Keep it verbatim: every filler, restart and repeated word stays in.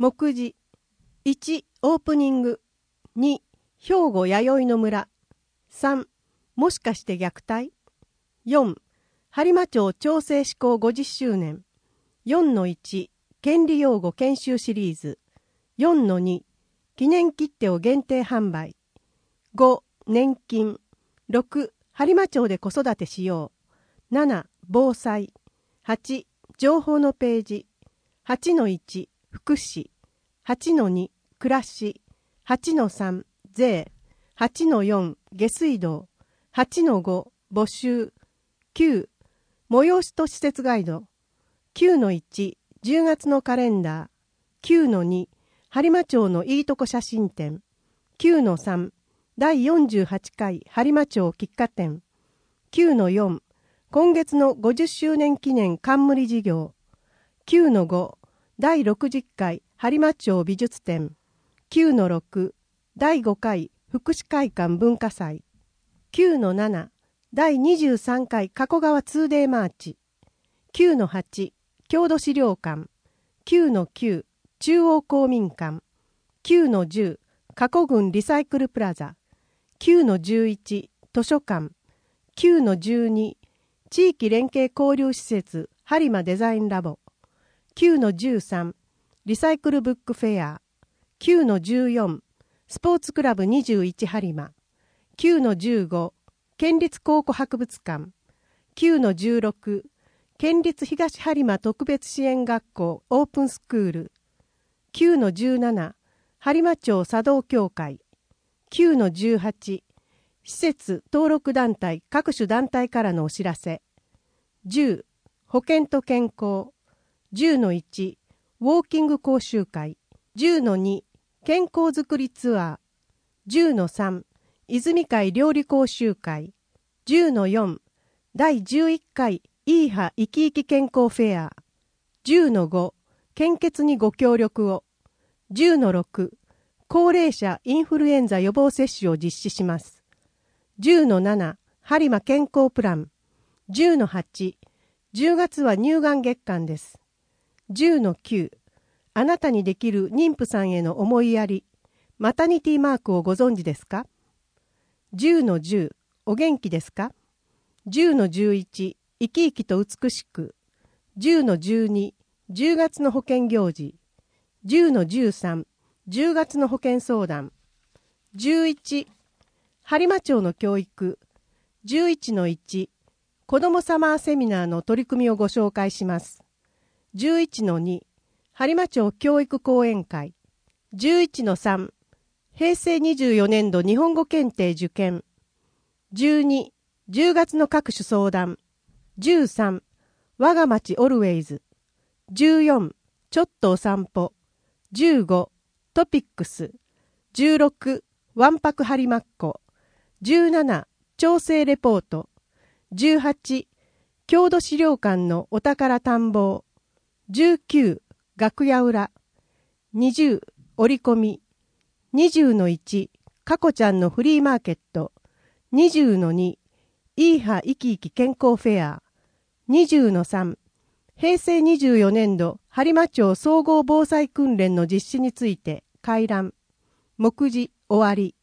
目次いちオープニング、に兵庫弥生の村、さんもしかして虐待、よん播磨町調整施行ごじゅっしゅうねん、よんのいち権利用語研修シリーズ、よんのに記念切手を限定販売、ご年金、ろく播磨町で子育てしよう、なな防災、はち情報のページ、はちのいち福祉、はちのに暮らし、はちのさん税、はちのよん下水道、はちのご募集、きゅう催しと施設ガイド、きゅうのいちじゅうがつのカレンダー、きゅうのに播磨町のいいとこ写真展、きゅうのさんだいよんじゅうはちかい播磨町喫茶店、きゅうのよん今月のごじゅっしゅうねん記念冠事業、きゅうのごだいろくじゅっかい播磨町美術展、きゅうのろくだいごかい福祉会館文化祭、きゅうのななだいにじゅうさんかい加古川 ツーデー マーチ、きゅうのはち郷土資料館、きゅうのきゅう中央公民館、きゅうのじゅう加古郡リサイクルプラザ、きゅうのじゅういち図書館、きゅうのじゅうに地域連携交流施設播磨デザインラボ、きゅうのじゅうさんリサイクルブックフェア、きゅうのじゅうよんスポーツクラブにじゅういち播磨、きゅうのじゅうご県立考古博物館、きゅうのじゅうろく県立東播磨特別支援学校オープンスクール、きゅうのじゅうなな播磨町茶道協会、きゅうのじゅうはち施設登録団体各種団体からのお知らせ、じゅう保健と健康、じゅうのいちウォーキング講習会、じゅうのに健康づくりツアー、じゅうのさん泉会料理講習会、じゅうのよんだいじゅういっかいイーハ生き生き健康フェア、じゅうのご献血にご協力を、じゅうのろく高齢者インフルエンザ予防接種を実施します。じゅうのなな播磨健康プラン、じゅうのはちじゅうがつは乳がん月間です。じゅうのきゅうあなたにできる妊婦さんへの思いやりマタニティマークをご存知ですか。じゅうのじゅうお元気ですか。じゅうのじゅういち生き生きと美しく、じゅうのじゅうにじゅうがつの保険行事、じゅうのじゅうさんじゅうがつの保険相談、じゅういち播磨町の教育、じゅういちのいち子どもサマーセミナーの取り組みをご紹介します。じゅういちのに播磨町教育講演会、じゅういちのさん平成にじゅうよねんど日本語検定受験、じゅうにじゅうがつの各種相談、じゅうさん我が町オルウェイズ、じゅうよんちょっとお散歩、じゅうごトピックス、じゅうろくわんぱく播磨っ子、じゅうなな調整レポート、じゅうはち郷土資料館のお宝探訪、じゅうきゅう楽屋裏、にじゅう折り込み、にじゅうのいちかこちゃんのフリーマーケット、にじゅうのにイーハ生き生き健康フェア、にじゅうのさん平成にじゅうよねんど播磨町総合防災訓練の実施について回覧、目次終わり。